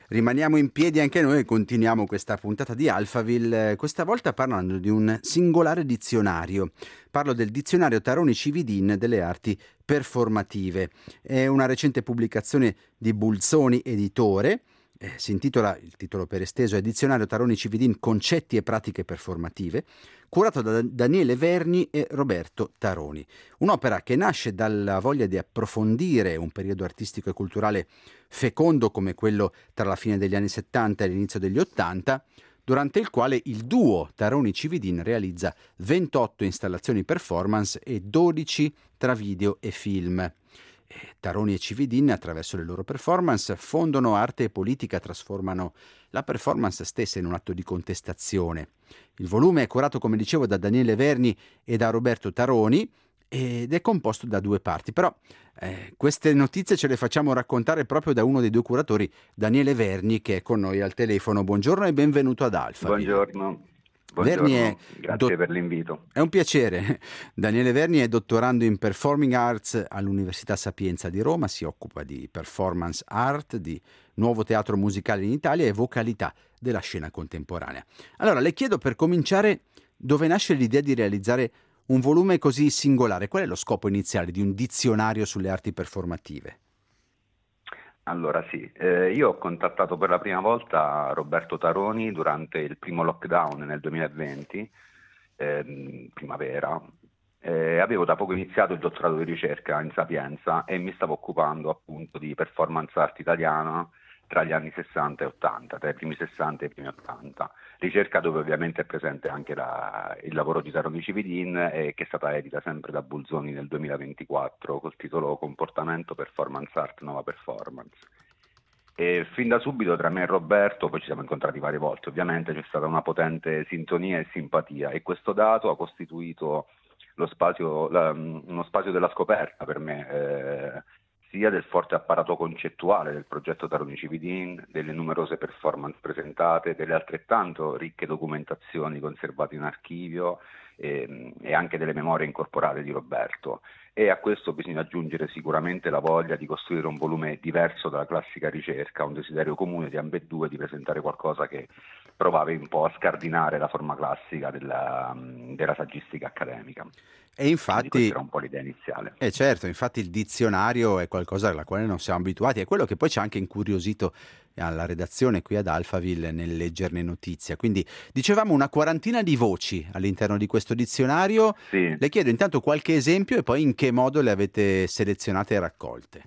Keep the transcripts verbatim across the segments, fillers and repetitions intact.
Rimaniamo in piedi anche noi e continuiamo questa puntata di Alphaville, questa volta parlando di un singolare dizionario. Parlo del dizionario Taroni Cividin delle arti performative. È una recente pubblicazione di Bulzoni Editore. Eh, si intitola, il titolo per esteso è Dizionario Taroni Cividin Concetti e pratiche performative, curato da Daniele Verni e Roberto Taroni. Un'opera che nasce dalla voglia di approfondire un periodo artistico e culturale fecondo come quello tra la fine degli anni settanta e l'inizio degli ottanta, durante il quale il duo Taroni Cividin realizza ventotto installazioni performance e dodici tra video e film. Taroni e Cividin, attraverso le loro performance, fondono arte e politica, trasformano la performance stessa in un atto di contestazione. Il volume è curato, come dicevo, da Daniele Verni e da Roberto Taroni ed è composto da due parti. Però eh, queste notizie ce le facciamo raccontare proprio da uno dei due curatori, Daniele Verni, che è con noi al telefono. Buongiorno e benvenuto ad Alphaville. Buongiorno. Verni è Buongiorno, grazie dot- per l'invito. È un piacere. Daniele Verni è dottorando in Performing Arts all'Università Sapienza di Roma, si occupa di performance art, di nuovo teatro musicale in Italia e vocalità della scena contemporanea. Allora, le chiedo per cominciare dove nasce l'idea di realizzare un volume così singolare. Qual è lo scopo iniziale di un dizionario sulle arti performative? Allora sì, eh, io ho contattato per la prima volta Roberto Taroni durante il primo lockdown nel duemilaventi, ehm, primavera. Eh, avevo da poco iniziato il dottorato di ricerca in Sapienza e mi stavo occupando appunto di performance art italiana tra gli anni sessanta e ottanta, tra i primi sessanta e i primi ottanta. Ricerca dove ovviamente è presente anche la, il lavoro di Taroni Cividin, eh, che è stata edita sempre da Bulzoni nel duemilaventiquattro col titolo Comportamento, Performance Art, Nuova Performance. E fin da subito tra me e Roberto, poi ci siamo incontrati varie volte, ovviamente c'è stata una potente sintonia e simpatia e questo dato ha costituito lo spazio, la, uno spazio della scoperta per me, eh, sia del forte apparato concettuale del progetto Taroni Cividin, delle numerose performance presentate, delle altrettanto ricche documentazioni conservate in archivio e, e anche delle memorie incorporate di Roberto. E a questo bisogna aggiungere sicuramente la voglia di costruire un volume diverso dalla classica ricerca, un desiderio comune di ambedue di presentare qualcosa che provava un po' a scardinare la forma classica della, della saggistica accademica. E Quindi questa infatti, era un po' l'idea iniziale. eh certo, infatti il dizionario è qualcosa alla quale non siamo abituati, è quello che poi ci ha anche incuriosito alla redazione qui ad Alphaville nel leggerne notizia. Quindi dicevamo una quarantina di voci all'interno di questo dizionario. Sì. Le chiedo intanto qualche esempio e poi in che modo le avete selezionate e raccolte.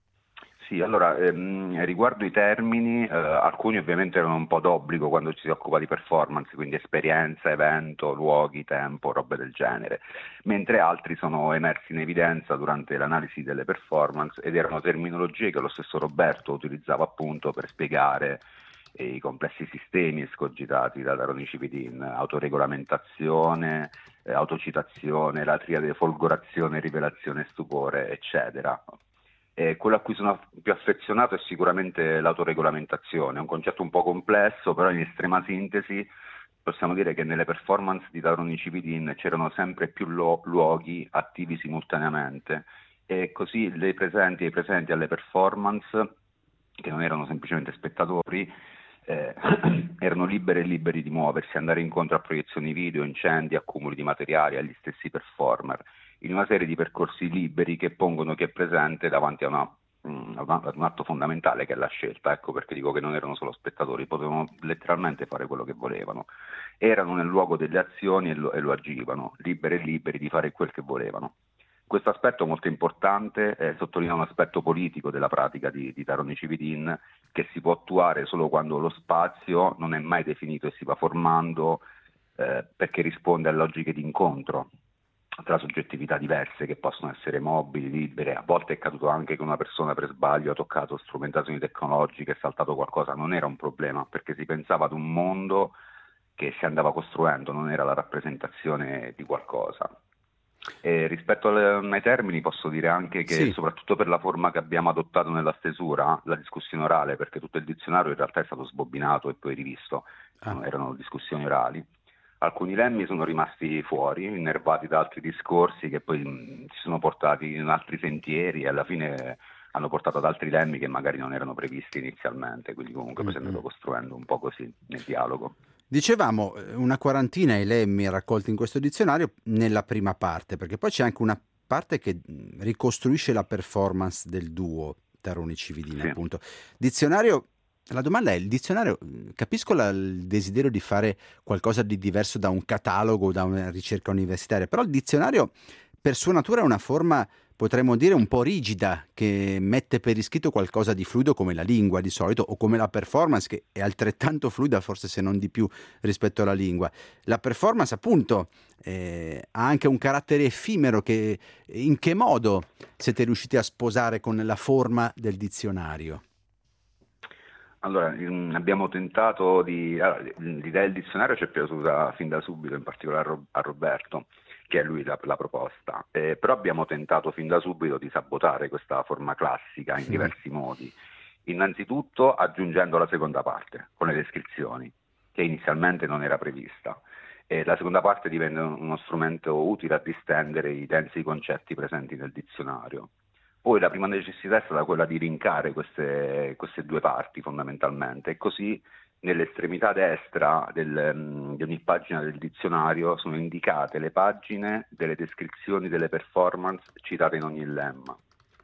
Sì, allora ehm, riguardo i termini, eh, alcuni ovviamente erano un po' d'obbligo quando ci si occupa di performance, quindi esperienza, evento, luoghi, tempo, robe del genere, mentre altri sono emersi in evidenza durante l'analisi delle performance ed erano terminologie che lo stesso Roberto utilizzava appunto per spiegare eh, i complessi sistemi escogitati da Taroni Cividin, autoregolamentazione, eh, autocitazione, la triade folgorazione, rivelazione e stupore, eccetera. Eh, quello a cui sono più affezionato è sicuramente l'autoregolamentazione, è un concetto un po' complesso, però in estrema sintesi possiamo dire che nelle performance di Taroni Cividin c'erano sempre più lo- luoghi attivi simultaneamente e così le presenti e i presenti alle performance, che non erano semplicemente spettatori, eh, erano liberi e liberi di muoversi, andare incontro a proiezioni video, incendi, accumuli di materiali agli stessi performer, in una serie di percorsi liberi che pongono chi è presente davanti a, una, mm, a una- ad un atto fondamentale che è la scelta. Ecco perché dico che non erano solo spettatori, potevano letteralmente fare quello che volevano. Erano nel luogo delle azioni e lo, e lo agivano, liberi e liberi di fare quel che volevano. Questo aspetto molto importante eh, sottolinea un aspetto politico della pratica di, di Taroni Cividin che si può attuare solo quando lo spazio non è mai definito e si va formando eh, perché risponde a logiche di incontro tra soggettività diverse che possono essere mobili, libere. A volte è accaduto anche che una persona per sbaglio ha toccato strumentazioni tecnologiche, è saltato qualcosa, non era un problema perché si pensava ad un mondo che si andava costruendo, non era la rappresentazione di qualcosa. E rispetto alle- ai termini posso dire anche che Sì. soprattutto per la forma che abbiamo adottato nella stesura, la discussione orale, perché tutto il dizionario in realtà è stato sbobbinato e poi rivisto, Ah. erano discussioni orali. Alcuni lemmi sono rimasti fuori, innervati da altri discorsi che poi mh, ci sono portati in altri sentieri e alla fine hanno portato ad altri lemmi che magari non erano previsti inizialmente, quindi comunque poi si è andato costruendo un po' così nel dialogo. Dicevamo una quarantina i lemmi raccolti in questo dizionario nella prima parte, perché poi c'è anche una parte che ricostruisce la performance del duo Taroni Cividini, Sì. appunto. Dizionario, la domanda è, il dizionario, capisco la, il desiderio di fare qualcosa di diverso da un catalogo, da una ricerca universitaria, però il dizionario per sua natura è una forma, potremmo dire, un po' rigida, che mette per iscritto qualcosa di fluido come la lingua di solito, o come la performance, che è altrettanto fluida, forse se non di più, rispetto alla lingua. La performance, appunto, eh, ha anche un carattere effimero che in che modo siete riusciti a sposare con la forma del dizionario? Allora, mh, abbiamo tentato di... allora, l'idea del dizionario ci è piaciuta fin da subito, in particolare a Ro- a Roberto, che è lui la, la proposta, eh, però abbiamo tentato fin da subito di sabotare questa forma classica in diversi modi. Innanzitutto aggiungendo la seconda parte, con le descrizioni, che inizialmente non era prevista. E la seconda parte divenne uno strumento utile a distendere i densi concetti presenti nel dizionario. Poi la prima necessità è stata quella di linkare queste, queste due parti fondamentalmente, e così nell'estremità destra del, mm, di ogni pagina del dizionario sono indicate le pagine delle descrizioni delle performance citate in ogni lemma.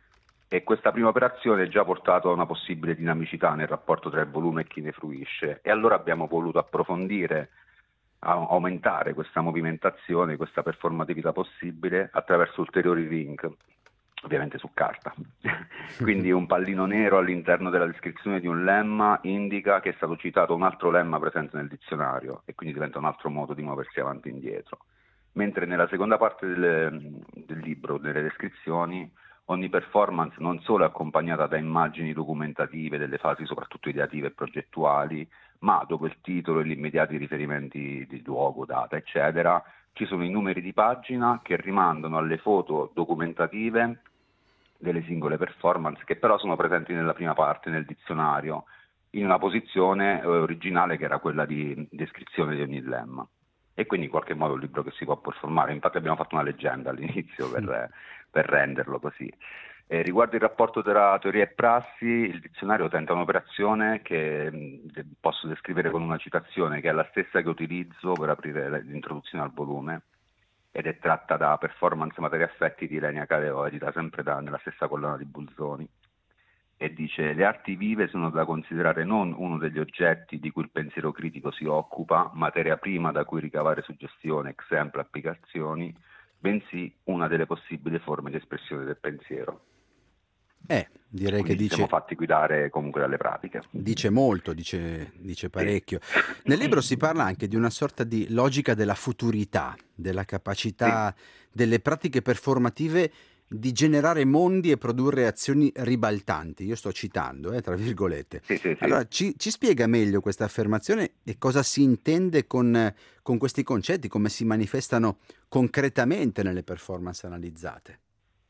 E questa prima operazione ha già portato a una possibile dinamicità nel rapporto tra il volume e chi ne fruisce, e allora abbiamo voluto approfondire, a- aumentare questa movimentazione, questa performatività possibile attraverso ulteriori link, ovviamente su carta. Quindi un pallino nero all'interno della descrizione di un lemma indica che è stato citato un altro lemma presente nel dizionario, e quindi diventa un altro modo di muoversi avanti e indietro. Mentre nella seconda parte del, del libro, delle descrizioni, ogni performance non solo è accompagnata da immagini documentative delle fasi soprattutto ideative e progettuali, ma dopo il titolo e gli immediati riferimenti di luogo, data, eccetera, ci sono i numeri di pagina che rimandano alle foto documentative delle singole performance, che però sono presenti nella prima parte nel dizionario, in una posizione eh, originale che era quella di descrizione di ogni lemma. E quindi in qualche modo è un libro che si può performare. Infatti abbiamo fatto una leggenda all'inizio per, per renderlo così. Eh, riguardo il rapporto tra teoria e prassi, il dizionario tenta un'operazione che mh, posso descrivere con una citazione che è la stessa che utilizzo per aprire l'introduzione al volume, ed è tratta da Performance, Materia e Affetti di Ilenia Caleo, edita sempre da, nella stessa collana di Bulzoni, e dice: le arti vive sono da considerare non uno degli oggetti di cui il pensiero critico si occupa, materia prima da cui ricavare suggestione, esempio, applicazioni, bensì una delle possibili forme di espressione del pensiero. Eh, direi che Quindi ci siamo dice, fatti guidare comunque dalle pratiche. dice molto, dice, dice Sì. parecchio. Nel libro si parla anche di una sorta di logica della futurità, della Sì. capacità delle pratiche performative di generare mondi e produrre azioni ribaltanti. Io sto citando, eh, tra virgolette. Sì, sì, sì. Allora, ci, ci spiega meglio questa affermazione e cosa si intende con, con questi concetti, come si manifestano concretamente nelle performance analizzate?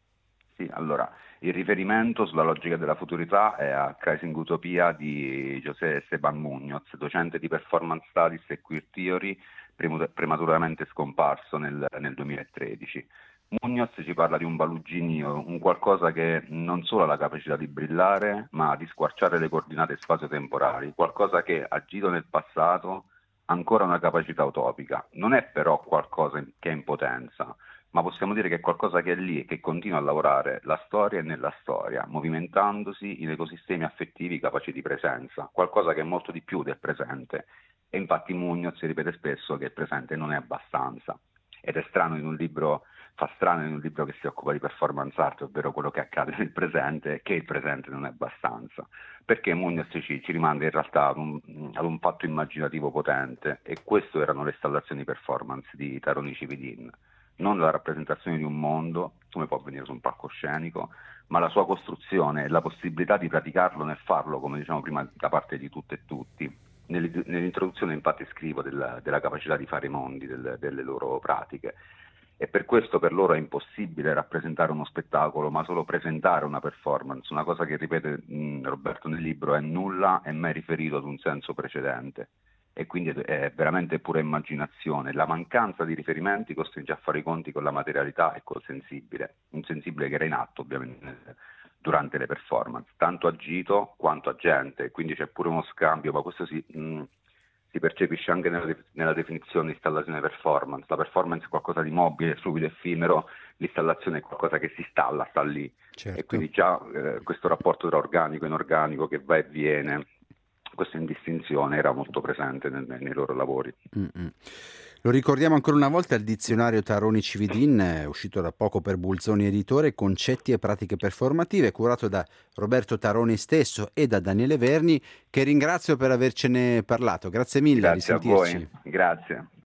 Sì, allora, il riferimento sulla logica della futurità è a Crising Utopia di José Esteban Muñoz, docente di Performance Studies e Queer Theory, prematuramente scomparso nel, nel duemilatredici. Muñoz ci parla di un baluginio, un qualcosa che non solo ha la capacità di brillare, ma di squarciare le coordinate spazio-temporali, qualcosa che, agito nel passato, ha ancora una capacità utopica. Non è però qualcosa che è in potenza, ma possiamo dire che è qualcosa che è lì e che continua a lavorare la storia e nella storia, movimentandosi in ecosistemi affettivi capaci di presenza, qualcosa che è molto di più del presente. E infatti Muñoz ripete spesso che il presente non è abbastanza. Ed è strano in un libro, fa strano in un libro che si occupa di performance art, ovvero quello che accade nel presente, che il presente non è abbastanza. Perché Muñoz ci, ci rimanda in realtà ad un, ad un fatto immaginativo potente, e questo erano le installazioni performance di Taroni Cividin. Non la rappresentazione di un mondo, come può avvenire su un palcoscenico, ma la sua costruzione e la possibilità di praticarlo nel farlo, come diciamo prima, da parte di tutte e tutti. Nell'introduzione infatti scrivo della, della capacità di fare i mondi del, delle loro pratiche, e per questo per loro è impossibile rappresentare uno spettacolo, ma solo presentare una performance. Una cosa che ripete mh, Roberto nel libro è: nulla è mai riferito ad un senso precedente. E quindi è veramente pura immaginazione. La mancanza di riferimenti costringe a fare i conti con la materialità e col sensibile, un sensibile che era in atto ovviamente nel, durante le performance, tanto agito quanto agente, quindi c'è pure uno scambio, ma questo si, mh, si percepisce anche nella, de- nella definizione di installazione performance. La performance è qualcosa di mobile, subito, effimero, l'installazione è qualcosa che si installa, sta lì, e Certo. quindi già eh, questo rapporto tra organico e inorganico che va e viene, questa indistinzione era molto presente nel- nei loro lavori. Mm-mm. Lo ricordiamo ancora una volta, il dizionario Taroni Cividin, eh, uscito da poco per Bulzoni Editore, Concetti e pratiche performative, curato da Roberto Taroni stesso e da Daniele Verni, che ringrazio per avercene parlato. Grazie mille, a Grazie a voi, risentirci. grazie.